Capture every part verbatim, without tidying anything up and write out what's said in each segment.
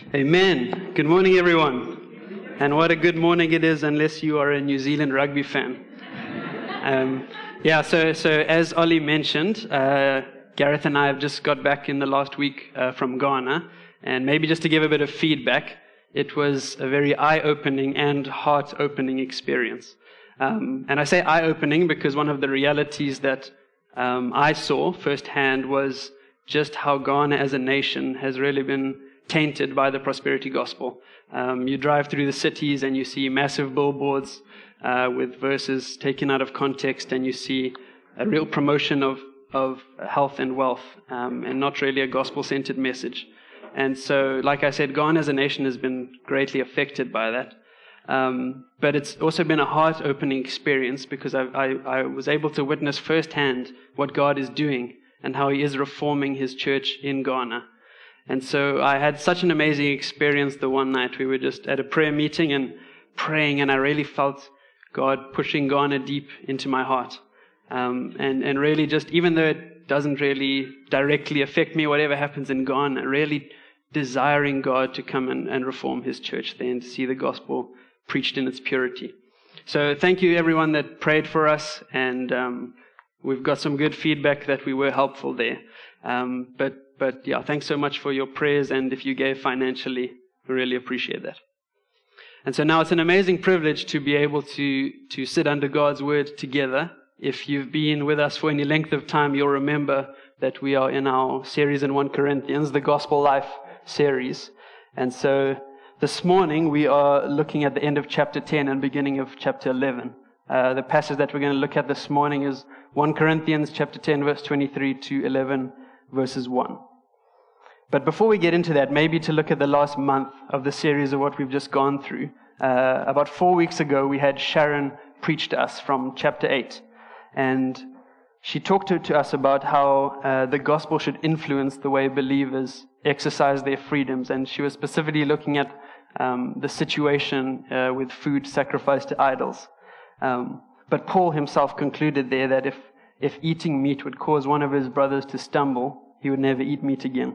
Amen. Good morning, everyone. And what a good morning it is, unless you are a New Zealand rugby fan. Um, yeah, so so as Ollie mentioned, uh, Gareth and I have just got back in the last week uh, from Ghana. And maybe just to give a bit of feedback, it was a very eye-opening and heart-opening experience. Um, and I say eye-opening because one of the realities that um, I saw firsthand was just how Ghana as a nation has really been tainted by the prosperity gospel. Um, you drive through the cities and you see massive billboards uh, with verses taken out of context, and you see a real promotion of, of health and wealth, um, and not really a gospel-centered message. And so, like I said, Ghana as a nation has been greatly affected by that. Um, but it's also been a heart-opening experience because I, I, I was able to witness firsthand what God is doing and how He is reforming His church in Ghana. And so I had such an amazing experience the one night. We were just at a prayer meeting and praying, and I really felt God pushing Ghana deep into my heart. Um, and, and really just, even though it doesn't really directly affect me, whatever happens in Ghana, really desiring God to come and, and reform His church there and to see the gospel preached in its purity. So thank you everyone that prayed for us, and um, we've got some good feedback that we were helpful there. Um, but But yeah, thanks so much for your prayers, and if you gave financially, we really appreciate that. And so now it's an amazing privilege to be able to, to sit under God's Word together. If you've been with us for any length of time, you'll remember that we are in our series in First Corinthians, the Gospel Life series. And so this morning we are looking at the end of chapter ten and beginning of chapter eleven. Uh, the passage that we're going to look at this morning is First Corinthians chapter ten, verse twenty-three to eleven. Verses one. But before we get into that, maybe to look at the last month of the series of what we've just gone through. Uh, about four weeks ago, we had Sharon preach to us from chapter eight. And she talked to, to us about how uh, the gospel should influence the way believers exercise their freedoms. And she was specifically looking at um, the situation uh, with food sacrificed to idols. Um, but Paul himself concluded there that if If eating meat would cause one of his brothers to stumble, he would never eat meat again.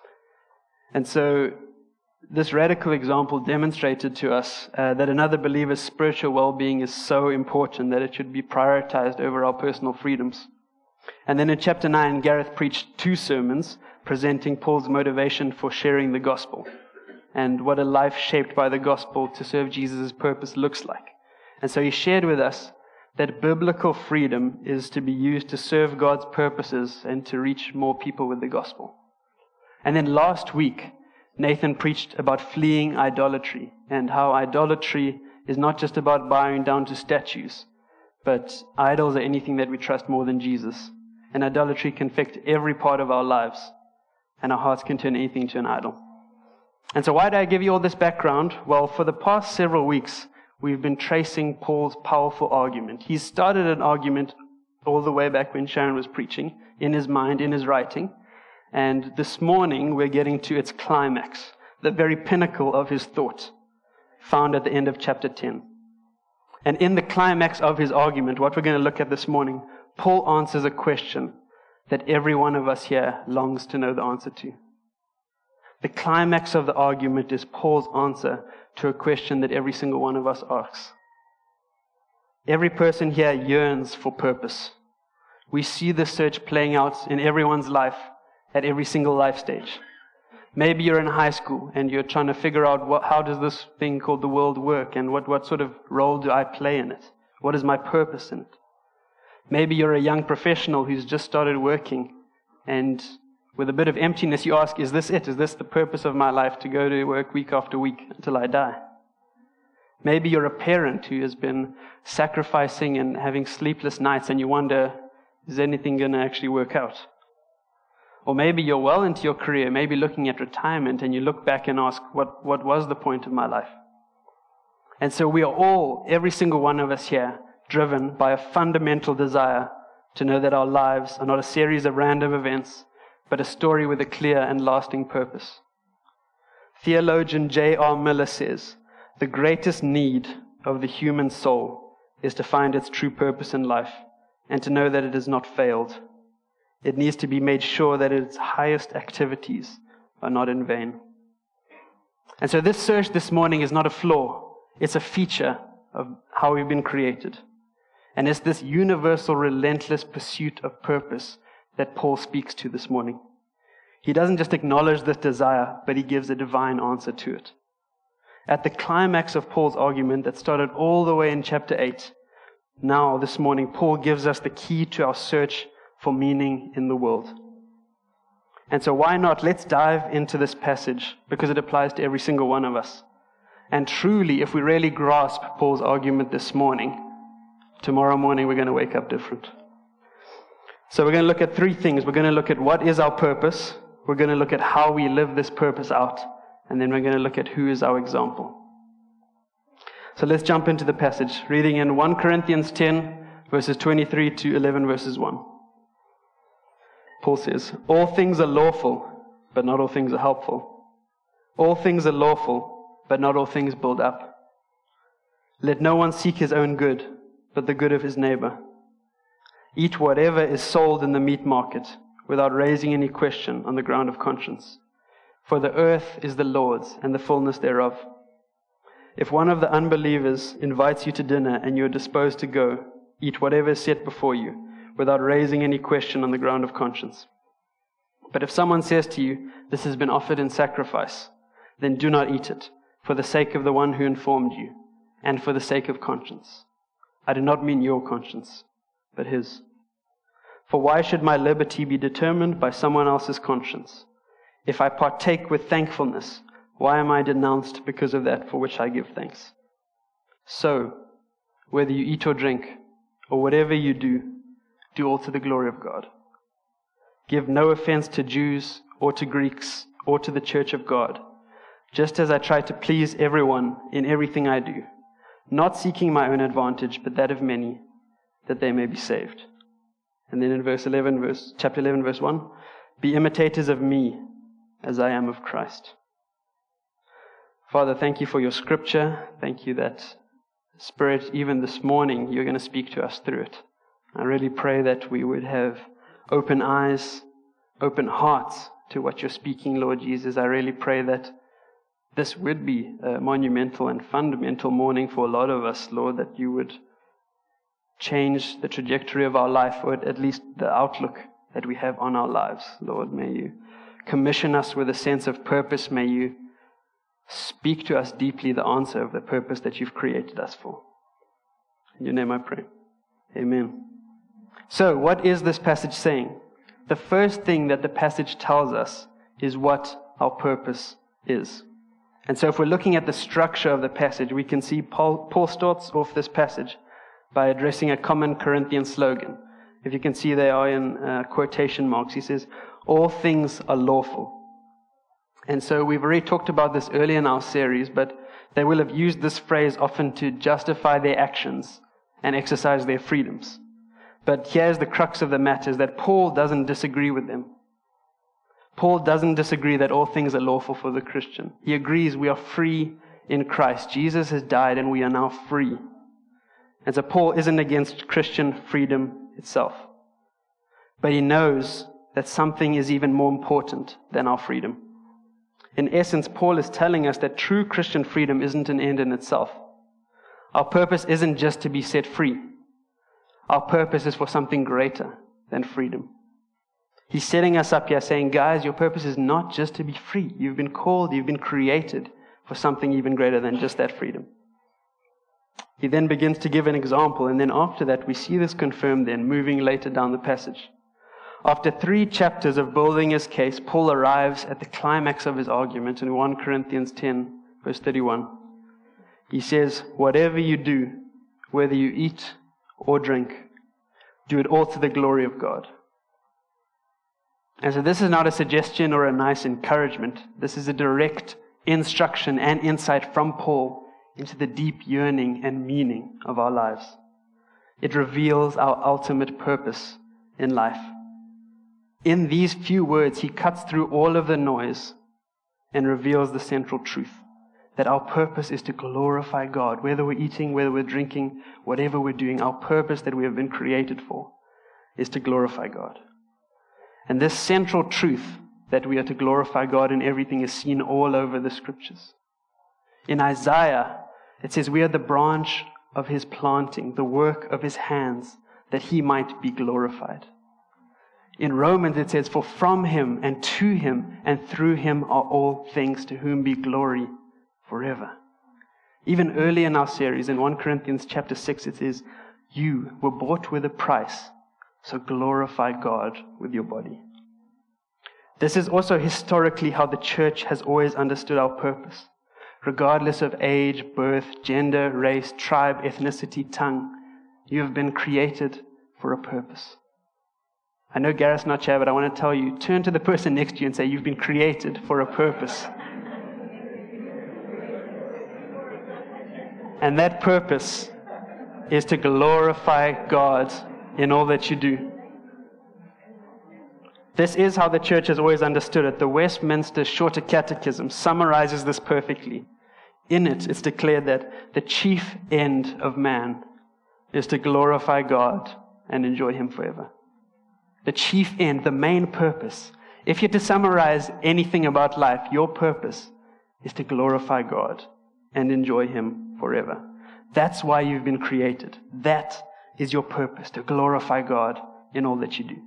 And so this radical example demonstrated to us uh, that another believer's spiritual well-being is so important that it should be prioritized over our personal freedoms. And then in chapter nine, Gareth preached two sermons presenting Paul's motivation for sharing the gospel and what a life shaped by the gospel to serve Jesus' purpose looks like. And so he shared with us that biblical freedom is to be used to serve God's purposes and to reach more people with the gospel. And then last week, Nathan preached about fleeing idolatry and how idolatry is not just about bowing down to statues, but idols are anything that we trust more than Jesus. And idolatry can affect every part of our lives, and our hearts can turn anything to an idol. And so why do I give you all this background? Well, for the past several weeks, we've been tracing Paul's powerful argument. He started an argument all the way back when Sharon was preaching, in his mind, in his writing. And this morning, we're getting to its climax, the very pinnacle of his thought, found at the end of chapter ten. And in the climax of his argument, what we're going to look at this morning, Paul answers a question that every one of us here longs to know the answer to. The climax of the argument is Paul's answer to a question that every single one of us asks. Every person here yearns for purpose. We see this search playing out in everyone's life at every single life stage. Maybe you're in high school and you're trying to figure out what, how does this thing called the world work, and what, what sort of role do I play in it? What is my purpose in it? Maybe you're a young professional who's just started working, and with a bit of emptiness, you ask, is this it? Is this the purpose of my life, to go to work week after week until I die? Maybe you're a parent who has been sacrificing and having sleepless nights, and you wonder, is anything going to actually work out? Or maybe you're well into your career, maybe looking at retirement, and you look back and ask, what, what was the point of my life? And so we are all, every single one of us here, driven by a fundamental desire to know that our lives are not a series of random events, but a story with a clear and lasting purpose. Theologian J R Miller says, the greatest need of the human soul is to find its true purpose in life and to know that it has not failed. It needs to be made sure that its highest activities are not in vain. And so this search this morning is not a flaw. It's a feature of how we've been created. And it's this universal, relentless pursuit of purpose that Paul speaks to this morning. He doesn't just acknowledge this desire, but he gives a divine answer to it. At the climax of Paul's argument that started all the way in chapter eight, now this morning, Paul gives us the key to our search for meaning in the world. And so why not? Let's dive into this passage because it applies to every single one of us. And truly, if we really grasp Paul's argument this morning, tomorrow morning we're going to wake up different. So we're going to look at three things. We're going to look at what is our purpose. We're going to look at how we live this purpose out. And then we're going to look at who is our example. So let's jump into the passage, reading in First Corinthians ten, verses twenty-three to eleven, verses one. Paul says, all things are lawful, but not all things are helpful. All things are lawful, but not all things build up. Let no one seek his own good, but the good of his neighbor. Eat whatever is sold in the meat market, without raising any question on the ground of conscience. For the earth is the Lord's, and the fullness thereof. If one of the unbelievers invites you to dinner, and you are disposed to go, eat whatever is set before you, without raising any question on the ground of conscience. But if someone says to you, this has been offered in sacrifice, then do not eat it, for the sake of the one who informed you, and for the sake of conscience. I do not mean your conscience, but his. For why should my liberty be determined by someone else's conscience? If I partake with thankfulness, why am I denounced because of that for which I give thanks? So, whether you eat or drink, or whatever you do, do all to the glory of God. Give no offense to Jews or to Greeks or to the church of God, just as I try to please everyone in everything I do, not seeking my own advantage, but that of many, that they may be saved. And then in verse eleven, verse, chapter eleven, verse one, be imitators of me as I am of Christ. Father, thank you for your scripture. Thank you that, Spirit, even this morning, you're going to speak to us through it. I really pray that we would have open eyes, open hearts to what you're speaking, Lord Jesus. I really pray that this would be a monumental and fundamental morning for a lot of us, Lord, that you would change the trajectory of our life, or at least the outlook that we have on our lives. Lord, may you commission us with a sense of purpose. May you speak to us deeply the answer of the purpose that you've created us for. In your name I pray. Amen. So, what is this passage saying? The first thing that the passage tells us is what our purpose is. And so if we're looking at the structure of the passage, we can see Paul, Paul starts off this passage by addressing a common Corinthian slogan. If you can see, they are in uh, quotation marks. He says, all things are lawful. And so we've already talked about this earlier in our series, but they will have used this phrase often to justify their actions and exercise their freedoms. But here's the crux of the matter, is that Paul doesn't disagree with them. Paul doesn't disagree that all things are lawful for the Christian. He agrees we are free in Christ. Jesus has died and we are now free. And so Paul isn't against Christian freedom itself. But he knows that something is even more important than our freedom. In essence, Paul is telling us that true Christian freedom isn't an end in itself. Our purpose isn't just to be set free. Our purpose is for something greater than freedom. He's setting us up here saying, guys, your purpose is not just to be free. You've been called, you've been created for something even greater than just that freedom. He then begins to give an example, and then after that we see this confirmed then, moving later down the passage. After three chapters of building his case, Paul arrives at the climax of his argument in First Corinthians ten, verse thirty-one. He says, whatever you do, whether you eat or drink, do it all to the glory of God. And so this is not a suggestion or a nice encouragement. This is a direct instruction and insight from Paul into the deep yearning and meaning of our lives. It reveals our ultimate purpose in life. In these few words, he cuts through all of the noise and reveals the central truth, that our purpose is to glorify God. Whether we're eating, whether we're drinking, whatever we're doing, our purpose that we have been created for is to glorify God. And this central truth that we are to glorify God in everything is seen all over the scriptures. In Isaiah, it says, we are the branch of his planting, the work of his hands, that he might be glorified. In Romans, it says, for from him and to him and through him are all things, to whom be glory forever. Even early in our series, in First Corinthians chapter six, it says, you were bought with a price, so glorify God with your body. This is also historically how the church has always understood our purpose. Regardless of age, birth, gender, race, tribe, ethnicity, tongue, you have been created for a purpose. I know Gareth's not here, but I want to tell you, turn to the person next to you and say, you've been created for a purpose. And that purpose is to glorify God in all that you do. This is how the church has always understood it. The Westminster Shorter Catechism summarizes this perfectly. In it, it's declared that the chief end of man is to glorify God and enjoy him forever. The chief end, the main purpose. If you're to summarize anything about life, your purpose is to glorify God and enjoy him forever. That's why you've been created. That is your purpose, to glorify God in all that you do.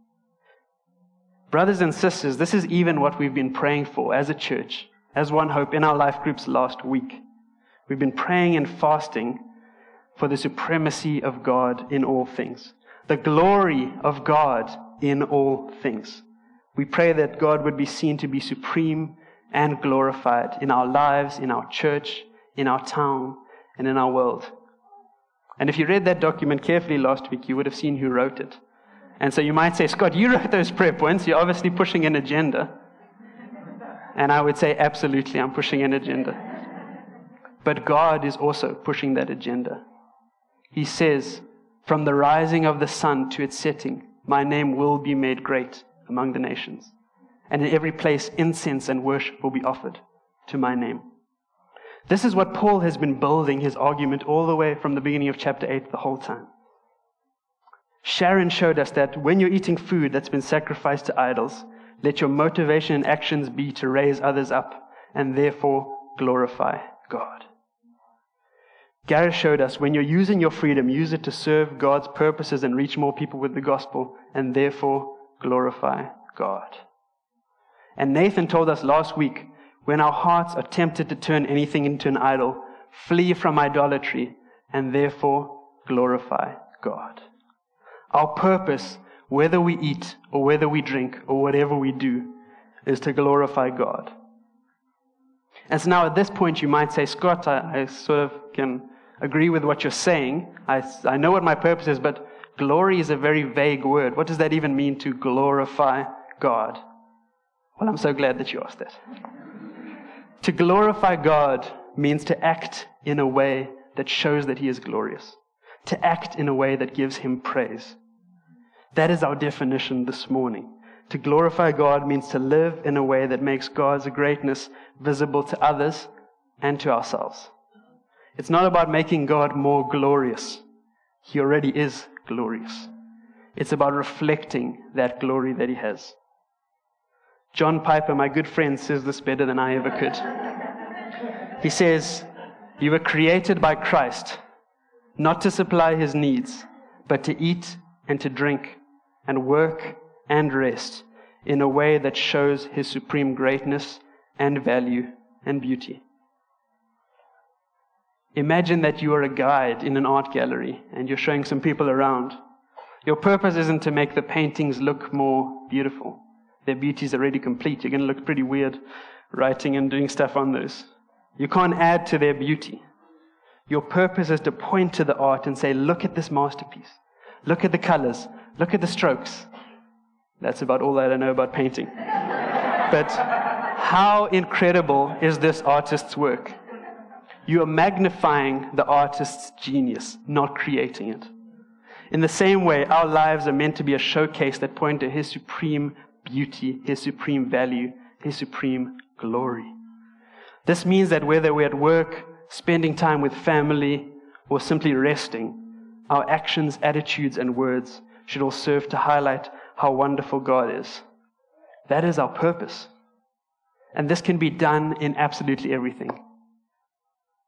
Brothers and sisters, this is even what we've been praying for as a church, as One Hope in our life groups last week. We've been praying and fasting for the supremacy of God in all things, the glory of God in all things. We pray that God would be seen to be supreme and glorified in our lives, in our church, in our town, and in our world. And if you read that document carefully last week, you would have seen who wrote it. And so you might say, Scott, you wrote those prayer points. You're obviously pushing an agenda. And I would say, absolutely, I'm pushing an agenda. But God is also pushing that agenda. He says, from the rising of the sun to its setting, my name will be made great among the nations. And in every place, incense and worship will be offered to my name. This is what Paul has been building his argument all the way from the beginning of chapter eight the whole time. Sharon showed us that when you're eating food that's been sacrificed to idols, let your motivation and actions be to raise others up and therefore glorify God. Gareth showed us when you're using your freedom, use it to serve God's purposes and reach more people with the gospel and therefore glorify God. And Nathan told us last week, when our hearts are tempted to turn anything into an idol, flee from idolatry and therefore glorify God. Our purpose, whether we eat or whether we drink or whatever we do, is to glorify God. And so now at this point you might say, Scott, I, I sort of can agree with what you're saying. I, I know what my purpose is, but glory is a very vague word. What does that even mean, to glorify God? Well, I'm so glad that you asked that. To glorify God means to act in a way that shows that He is glorious. To act in a way that gives Him praise. That is our definition this morning. To glorify God means to live in a way that makes God's greatness visible to others and to ourselves. It's not about making God more glorious. He already is glorious. It's about reflecting that glory that He has. John Piper, my good friend, says this better than I ever could. He says, you were created by Christ, not to supply His needs, but to eat and to drink and work and rest in a way that shows His supreme greatness and value and beauty. Imagine that you are a guide in an art gallery and you're showing some people around. Your purpose isn't to make the paintings look more beautiful. Their beauty is already complete. You're going to look pretty weird writing and doing stuff on those. You can't add to their beauty. Your purpose is to point to the art and say, look at this masterpiece. Look at the colors. Look at the strokes. That's about all that I know about painting. But how incredible is this artist's work? You are magnifying the artist's genius, not creating it. In the same way, our lives are meant to be a showcase that point to His supreme beauty, His supreme value, His supreme glory. This means that whether we're at work, spending time with family, or simply resting, our actions, attitudes, and words should all serve to highlight how wonderful God is. That is our purpose. And this can be done in absolutely everything.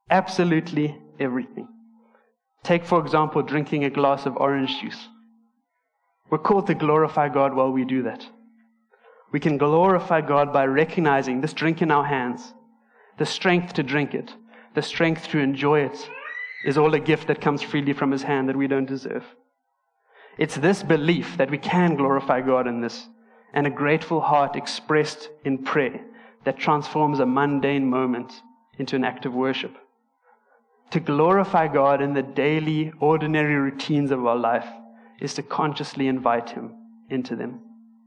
Absolutely everything. Take, for example, drinking a glass of orange juice. We're called to glorify God while we do that. We can glorify God by recognizing this drink in our hands, the strength to drink it, the strength to enjoy it, is all a gift that comes freely from His hand that we don't deserve. It's this belief that we can glorify God in this, and a grateful heart expressed in prayer that transforms a mundane moment into an act of worship. To glorify God in the daily, ordinary routines of our life is to consciously invite Him into them.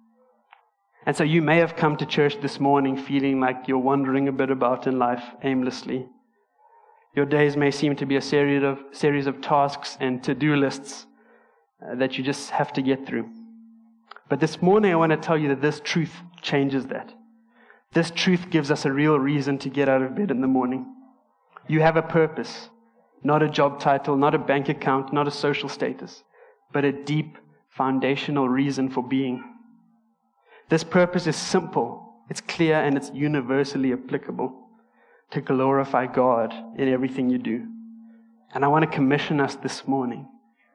And so you may have come to church this morning feeling like you're wandering a bit about in life aimlessly. Your days may seem to be a series of, series of tasks and to-do lists uh, that you just have to get through. But this morning I want to tell you that this truth changes that. This truth gives us a real reason to get out of bed in the morning. You have a purpose, not a job title, not a bank account, not a social status, but a deep foundational reason for being. This purpose is simple, it's clear, and it's universally applicable. To glorify God in everything you do. And I want to commission us this morning.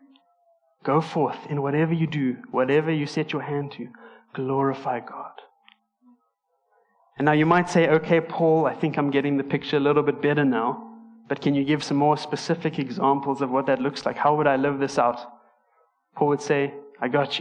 Go forth in whatever you do, whatever you set your hand to, glorify God. And now you might say, okay, Paul, I think I'm getting the picture a little bit better now, but can you give some more specific examples of what that looks like? How would I live this out? Paul would say, I got you.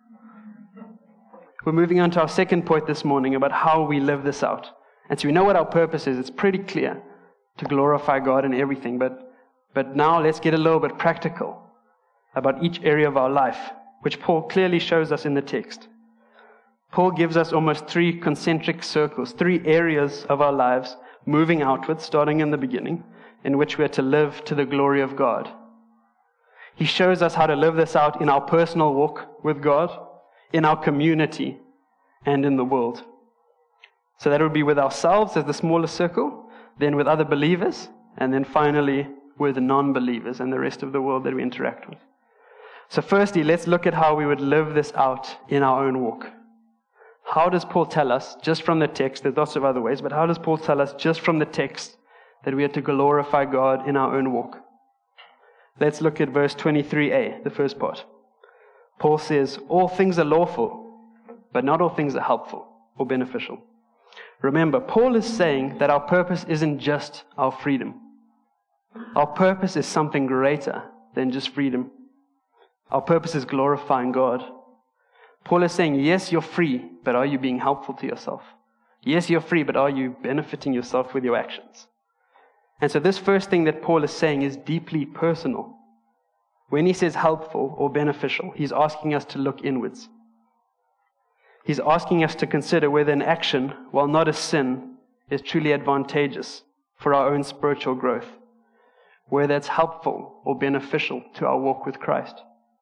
We're moving on to our second point this morning about how we live this out. And so we know what our purpose is. It's pretty clear to glorify God in everything. But, but now let's get a little bit practical about each area of our life, which Paul clearly shows us in the text. Paul gives us almost three concentric circles, three areas of our lives moving outwards, starting in the beginning, in which we are to live to the glory of God. He shows us how to live this out in our personal walk with God, in our community, and in the world. So that would be with ourselves as the smallest circle, then with other believers, and then finally with non-believers and the rest of the world that we interact with. So firstly, let's look at how we would live this out in our own walk. How does Paul tell us, just from the text, there's lots of other ways, but how does Paul tell us just from the text that we are to glorify God in our own walk? Let's look at verse twenty-three a, the first part. Paul says, all things are lawful, but not all things are helpful or beneficial. Remember, Paul is saying that our purpose isn't just our freedom. Our purpose is something greater than just freedom. Our purpose is glorifying God. Paul is saying, yes, you're free, but are you being helpful to yourself? Yes, you're free, but are you benefiting yourself with your actions? And so this first thing that Paul is saying is deeply personal. When he says helpful or beneficial, he's asking us to look inwards. He's asking us to consider whether an action, while not a sin, is truly advantageous for our own spiritual growth, whether it's helpful or beneficial to our walk with Christ.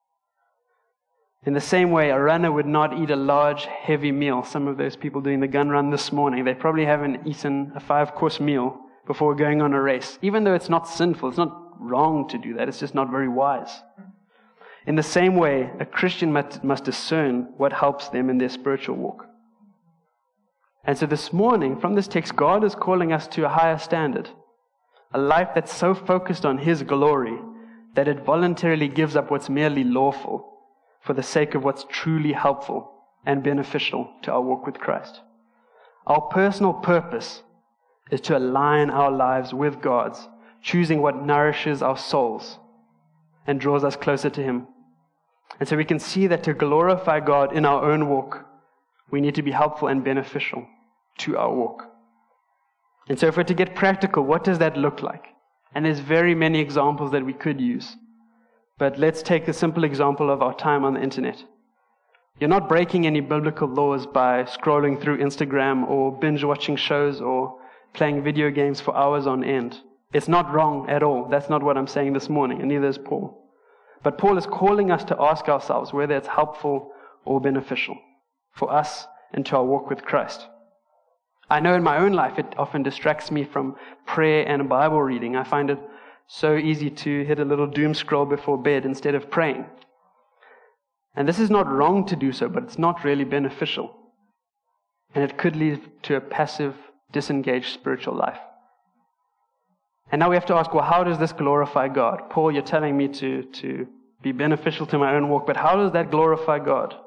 In the same way, a runner would not eat a large, heavy meal. Some of those people doing the gun run this morning, they probably haven't eaten a five-course meal before going on a race. Even though it's not sinful, it's not wrong to do that, it's just not very wise. In the same way, a Christian must, must discern what helps them in their spiritual walk. And so this morning, from this text, God is calling us to a higher standard. A life that's so focused on His glory that it voluntarily gives up what's merely lawful for the sake of what's truly helpful and beneficial to our walk with Christ. Our personal purpose is to align our lives with God's, choosing what nourishes our souls and draws us closer to Him. And so we can see that to glorify God in our own walk, we need to be helpful and beneficial to our walk. And so if we're to get practical, what does that look like? And there's very many examples that we could use. But let's take the simple example of our time on the internet. You're not breaking any biblical laws by scrolling through Instagram or binge watching shows or playing video games for hours on end. It's not wrong at all. That's not what I'm saying this morning, and neither is Paul. But Paul is calling us to ask ourselves whether it's helpful or beneficial for us and to our walk with Christ. I know in my own life it often distracts me from prayer and Bible reading. I find it so easy to hit a little doom scroll before bed instead of praying. And this is not wrong to do so, but it's not really beneficial. And it could lead to a passive, disengaged spiritual life. And now we have to ask, well, how does this glorify God? Paul, you're telling me to, to be beneficial to my own walk, but how does that glorify God?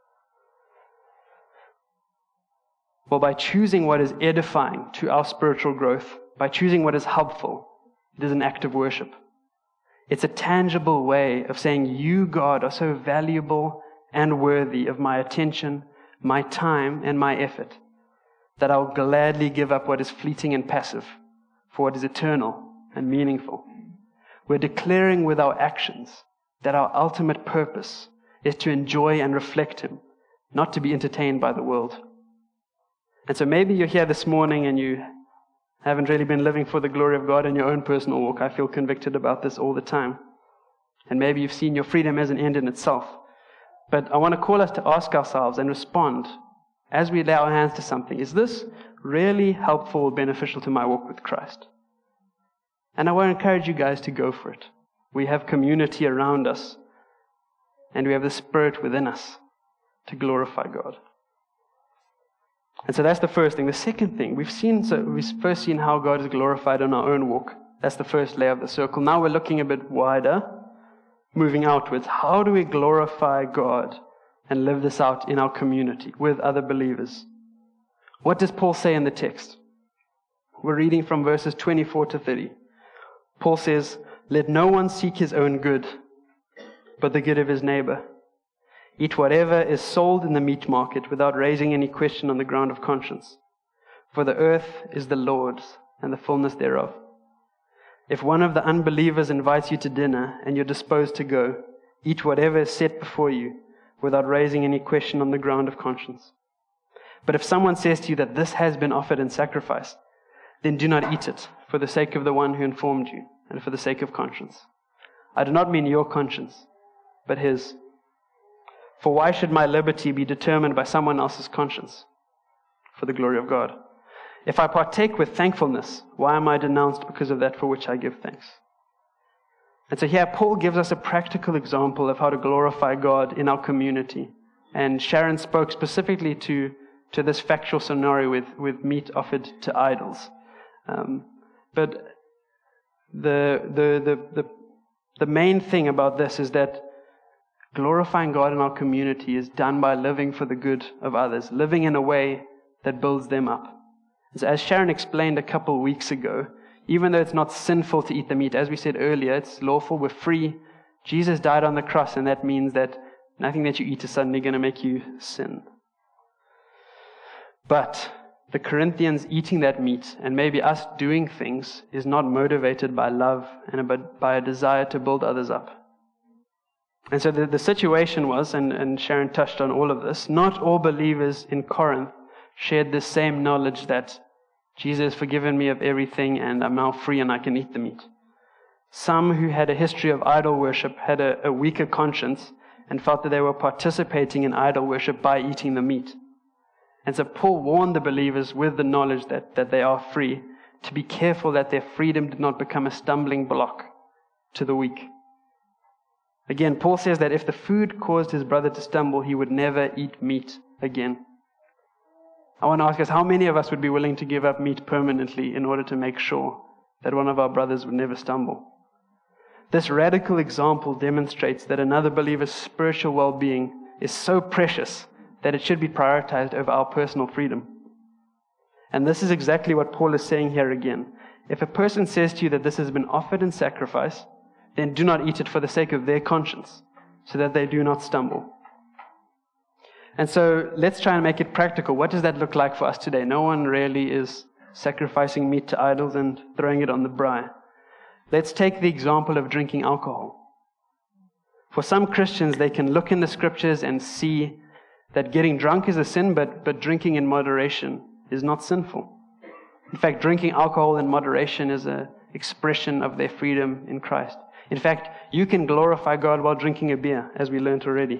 Well, by choosing what is edifying to our spiritual growth, by choosing what is helpful, it is an act of worship. It's a tangible way of saying, you, God, are so valuable and worthy of my attention, my time, and my effort, that I'll gladly give up what is fleeting and passive for what is eternal and meaningful. We're declaring with our actions that our ultimate purpose is to enjoy and reflect Him, not to be entertained by the world. And so maybe you're here this morning and you haven't really been living for the glory of God in your own personal walk. I feel convicted about this all the time. And maybe you've seen your freedom as an end in itself. But I want to call us to ask ourselves and respond as we lay our hands to something. Is this really helpful or beneficial to my walk with Christ? And I want to encourage you guys to go for it. We have community around us, and we have the Spirit within us to glorify God. And so that's the first thing. The second thing, we've seen, so we've first seen how God is glorified in our own walk. That's the first layer of the circle. Now we're looking a bit wider, moving outwards. How do we glorify God and live this out in our community with other believers? What does Paul say in the text? We're reading from verses twenty-four to thirty. Paul says, "Let no one seek his own good, but the good of his neighbor. Eat whatever is sold in the meat market without raising any question on the ground of conscience. For the earth is the Lord's and the fullness thereof. If one of the unbelievers invites you to dinner and you're disposed to go, eat whatever is set before you without raising any question on the ground of conscience. But if someone says to you that this has been offered in sacrifice, then do not eat it for the sake of the one who informed you and for the sake of conscience. I do not mean your conscience, but his. For why should my liberty be determined by someone else's conscience? For the glory of God. If I partake with thankfulness, why am I denounced because of that for which I give thanks?" And so here Paul gives us a practical example of how to glorify God in our community. And Sharon spoke specifically to, to this factual scenario with, with meat offered to idols. Um, but the, the, the, the, the main thing about this is that glorifying God in our community is done by living for the good of others, living in a way that builds them up. So as Sharon explained a couple weeks ago, even though it's not sinful to eat the meat, as we said earlier, it's lawful, we're free. Jesus died on the cross, and that means that nothing that you eat is suddenly going to make you sin. But the Corinthians eating that meat, and maybe us doing things, is not motivated by love and by a desire to build others up. And so the, the situation was, and, and Sharon touched on all of this, not all believers in Corinth shared the same knowledge that Jesus has forgiven me of everything and I'm now free and I can eat the meat. Some who had a history of idol worship had a, a weaker conscience and felt that they were participating in idol worship by eating the meat. And so Paul warned the believers with the knowledge that, that they are free to be careful that their freedom did not become a stumbling block to the weak. Again, Paul says that if the food caused his brother to stumble, he would never eat meat again. I want to ask us, how many of us would be willing to give up meat permanently in order to make sure that one of our brothers would never stumble? This radical example demonstrates that another believer's spiritual well-being is so precious that it should be prioritized over our personal freedom. And this is exactly what Paul is saying here again. If a person says to you that this has been offered in sacrifice, then do not eat it for the sake of their conscience, so that they do not stumble. And so let's try and make it practical. What does that look like for us today? No one really is sacrificing meat to idols and throwing it on the braai. Let's take the example of drinking alcohol. For some Christians, they can look in the scriptures and see that getting drunk is a sin, but, but drinking in moderation is not sinful. In fact, drinking alcohol in moderation is an expression of their freedom in Christ. In fact, you can glorify God while drinking a beer, as we learned already.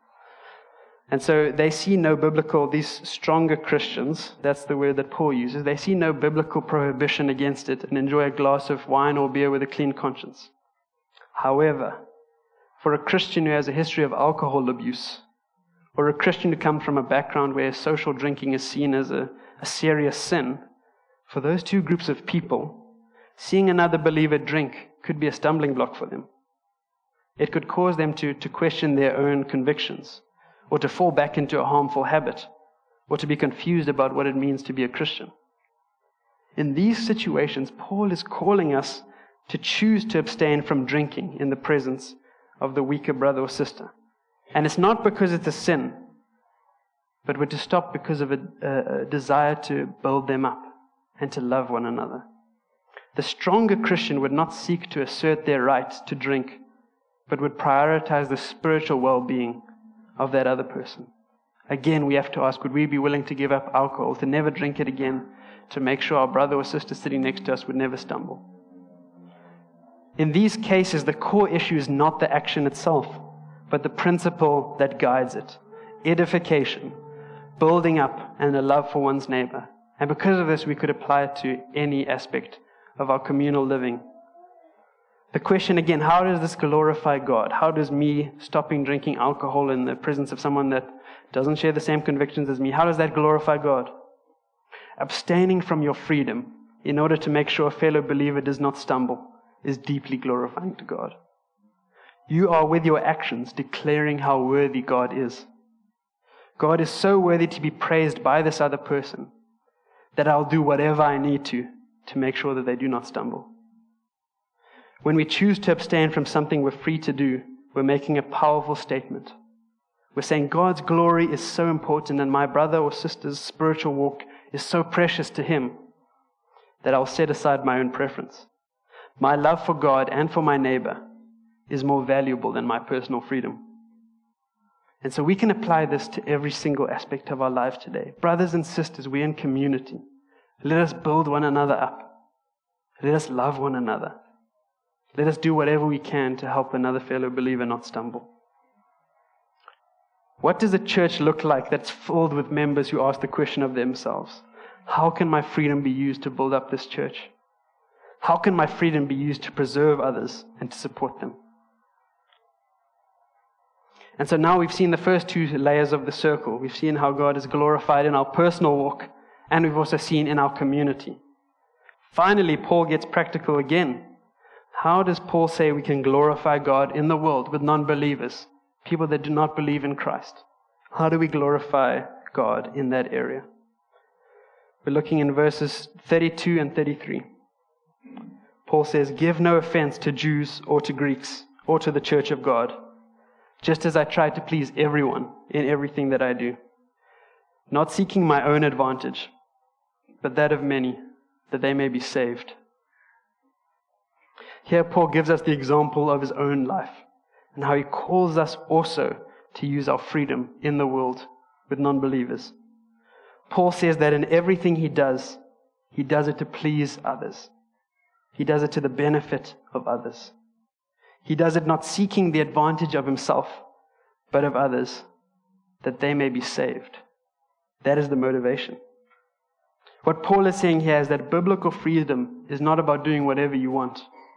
And so they see no biblical, these stronger Christians, that's the word that Paul uses, they see no biblical prohibition against it and enjoy a glass of wine or beer with a clean conscience. However, for a Christian who has a history of alcohol abuse, or a Christian who comes from a background where social drinking is seen as a, a serious sin, for those two groups of people, Seeing another believer drink could be a stumbling block for them. It could cause them to, to question their own convictions, or to fall back into a harmful habit, or to be confused about what it means to be a Christian. In these situations, Paul is calling us to choose to abstain from drinking in the presence of the weaker brother or sister. And it's not because it's a sin, but we're to stop because of a, a, a desire to build them up and to love one another. The stronger Christian would not seek to assert their right to drink, but would prioritize the spiritual well-being of that other person. Again, we have to ask, would we be willing to give up alcohol, to never drink it again, to make sure our brother or sister sitting next to us would never stumble? In these cases, the core issue is not the action itself, but the principle that guides it. Edification, building up, and a love for one's neighbor. And because of this, we could apply it to any aspect of our communal living. The question again, how does this glorify God? How does me stopping drinking alcohol in the presence of someone that doesn't share the same convictions as me, how does that glorify God? Abstaining from your freedom in order to make sure a fellow believer does not stumble is deeply glorifying to God. You are with your actions declaring how worthy God is. God is so worthy to be praised by this other person that I'll do whatever I need to to make sure that they do not stumble. When we choose to abstain from something we're free to do, we're making a powerful statement. We're saying God's glory is so important and my brother or sister's spiritual walk is so precious to him that I'll set aside my own preference. My love for God and for my neighbor is more valuable than my personal freedom. And so we can apply this to every single aspect of our lives today. Brothers and sisters, we're in community. Let us build one another up. Let us love one another. Let us do whatever we can to help another fellow believer not stumble. What does a church look like that's filled with members who ask the question of themselves? How can my freedom be used to build up this church? How can my freedom be used to preserve others and to support them? And so now we've seen the first two layers of the circle. We've seen how God is glorified in our personal walk, and we've also seen in our community. Finally, Paul gets practical again. How does Paul say we can glorify God in the world with non-believers, people that do not believe in Christ? How do we glorify God in that area? We're looking in verses thirty-two and thirty-three. Paul says, "Give no offense to Jews or to Greeks or to the church of God, just as I try to please everyone in everything that I do, not seeking my own advantage, but that of many, that they may be saved." Here Paul gives us the example of his own life and how he calls us also to use our freedom in the world with non-believers. Paul says that in everything he does, he does it to please others. He does it to the benefit of others. He does it not seeking the advantage of himself, but of others, that they may be saved. That is the motivation. What Paul is saying here is that biblical freedom is not about doing whatever you want.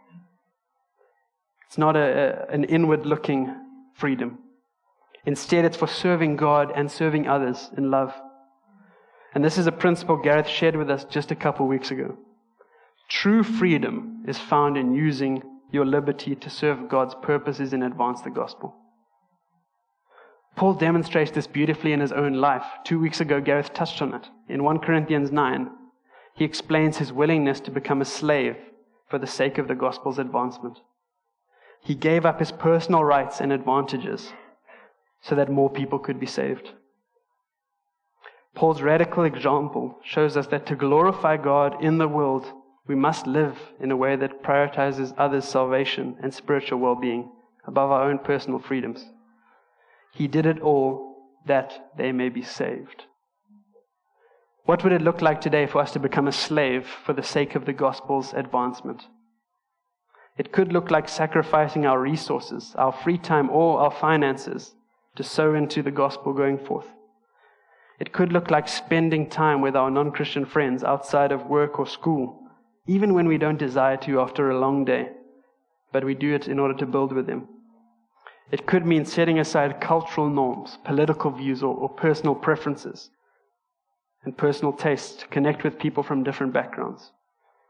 It's not a, a, an inward-looking freedom. Instead, it's for serving God and serving others in love. And this is a principle Gareth shared with us just a couple weeks ago. True freedom is found in using your liberty to serve God's purposes and advance the gospel. Paul demonstrates this beautifully in his own life. Two weeks ago, Gareth touched on it. In First Corinthians nine, he explains his willingness to become a slave for the sake of the gospel's advancement. He gave up his personal rights and advantages so that more people could be saved. Paul's radical example shows us that to glorify God in the world, we must live in a way that prioritizes others' salvation and spiritual well-being above our own personal freedoms. He did it all that they may be saved. What would it look like today for us to become a slave for the sake of the gospel's advancement? It could look like sacrificing our resources, our free time, or our finances to sow into the gospel going forth. It could look like spending time with our non-Christian friends outside of work or school, even when we don't desire to after a long day, but we do it in order to build with them. It could mean setting aside cultural norms, political views, or, or personal preferences and personal tastes to connect with people from different backgrounds.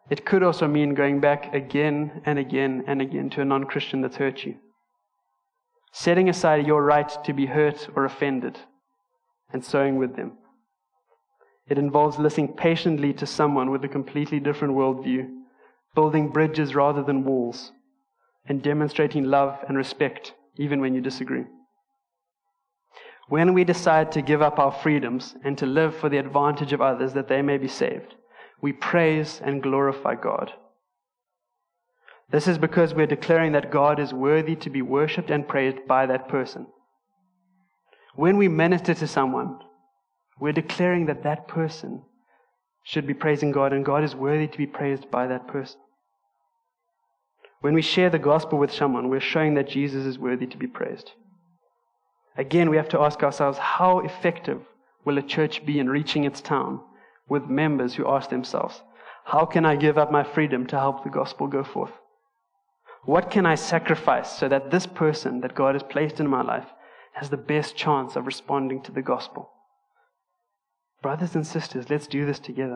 It could also mean going back again and again and again to a non-Christian that's hurt you. Setting aside your right to be hurt or offended and sowing with them. It involves listening patiently to someone with a completely different worldview, building bridges rather than walls, and demonstrating love and respect even when you disagree. When we decide to give up our freedoms and to live for the advantage of others that they may be saved, we praise and glorify God. This is because we're declaring that God is worthy to be worshipped and praised by that person. When we minister to someone, we're declaring that that person should be praising God, and God is worthy to be praised by that person. When we share the gospel with someone, we're showing that Jesus is worthy to be praised. Again, we have to ask ourselves, how effective will a church be in reaching its town with members who ask themselves, how can I give up my freedom to help the gospel go forth? What can I sacrifice so that this person that God has placed in my life has the best chance of responding to the gospel? Brothers and sisters, let's do this together.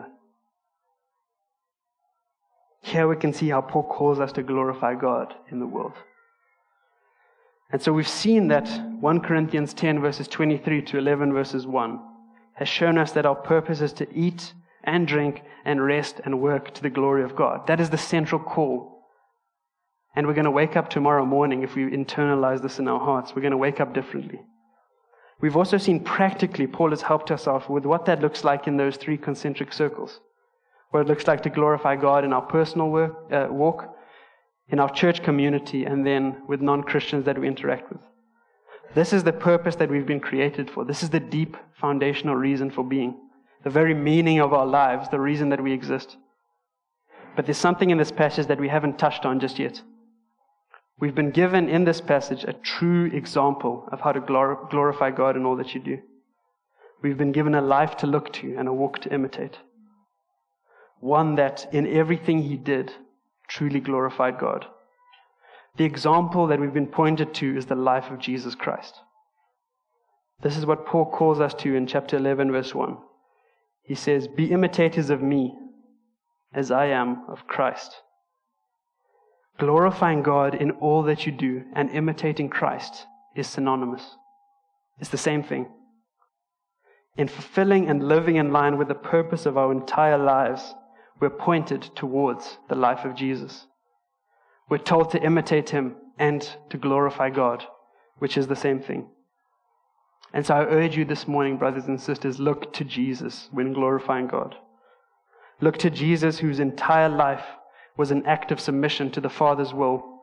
Here we can see how Paul calls us to glorify God in the world. And so we've seen that First Corinthians ten verses twenty-three to eleven verses one has shown us that our purpose is to eat and drink and rest and work to the glory of God. That is the central call. And we're going to wake up tomorrow morning, if we internalize this in our hearts, we're going to wake up differently. We've also seen practically, Paul has helped us out with what that looks like in those three concentric circles. What it looks like to glorify God in our personal work, uh, walk, in our church community, and then with non-Christians that we interact with. This is the purpose that we've been created for. This is the deep foundational reason for being. The very meaning of our lives, the reason that we exist. But there's something in this passage that we haven't touched on just yet. We've been given in this passage a true example of how to glor- glorify God in all that you do. We've been given a life to look to and a walk to imitate. One that in everything he did truly glorified God. The example that we've been pointed to is the life of Jesus Christ. This is what Paul calls us to in chapter eleven verse one. He says, "Be imitators of me as I am of Christ." Glorifying God in all that you do and imitating Christ is synonymous. It's the same thing. In fulfilling and living in line with the purpose of our entire lives, we're pointed towards the life of Jesus. We're told to imitate him and to glorify God, which is the same thing. And so I urge you this morning, brothers and sisters, look to Jesus when glorifying God. Look to Jesus, whose entire life was an act of submission to the Father's will.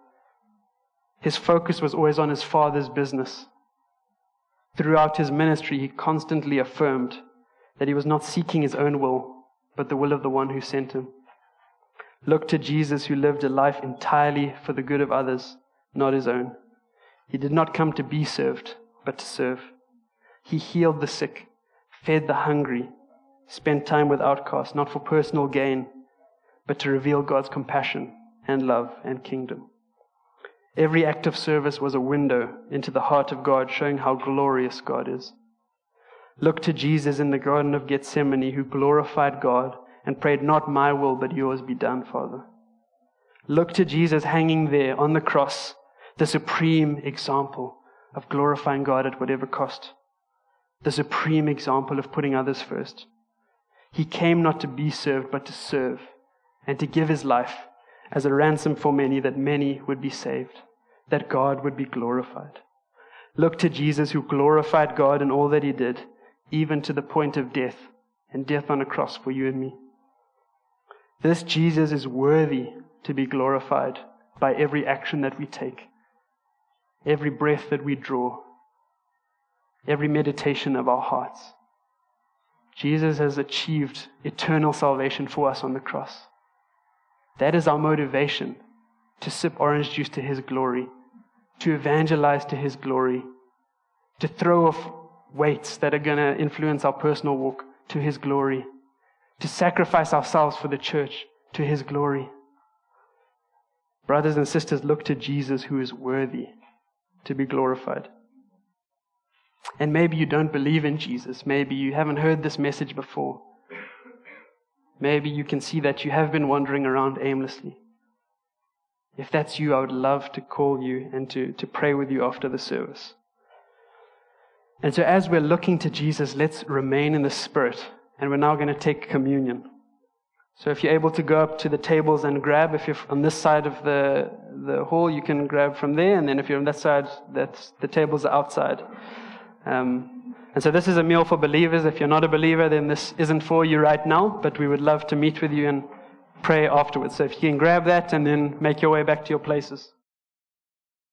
His focus was always on his Father's business. Throughout his ministry, he constantly affirmed that he was not seeking his own will, but the will of the one who sent him. Look to Jesus, who lived a life entirely for the good of others, not his own. He did not come to be served, but to serve. He healed the sick, fed the hungry, spent time with outcasts, not for personal gain, but to reveal God's compassion and love and kingdom. Every act of service was a window into the heart of God, showing how glorious God is. Look to Jesus in the Garden of Gethsemane, who glorified God and prayed, "Not my will, but yours be done, Father." Look to Jesus hanging there on the cross, the supreme example of glorifying God at whatever cost. The supreme example of putting others first. He came not to be served, but to serve, and to give his life as a ransom for many, that many would be saved, that God would be glorified. Look to Jesus, who glorified God in all that he did, even to the point of death, and death on a cross for you and me. This Jesus is worthy to be glorified by every action that we take, every breath that we draw, every meditation of our hearts. Jesus has achieved eternal salvation for us on the cross. That is our motivation, to sip orange juice to his glory, to evangelize to his glory, to throw off weights that are going to influence our personal walk to his glory, to sacrifice ourselves for the church to his glory. Brothers and sisters, look to Jesus, who is worthy to be glorified. And maybe you don't believe in Jesus. Maybe you haven't heard this message before. maybe you can see that you have been wandering around aimlessly. If that's you, I would love to call you and to, to pray with you after the service. And so as we're looking to Jesus, let's remain in the Spirit. And we're now going to take communion. So if you're able to go up to the tables and grab, if you're on this side of the, the hall, you can grab from there. And then if you're on that side, that's, the tables are outside. Um, and so this is a meal for believers. If you're not a believer, then this isn't for you right now. But we would love to meet with you and pray afterwards. So if you can grab that and then make your way back to your places.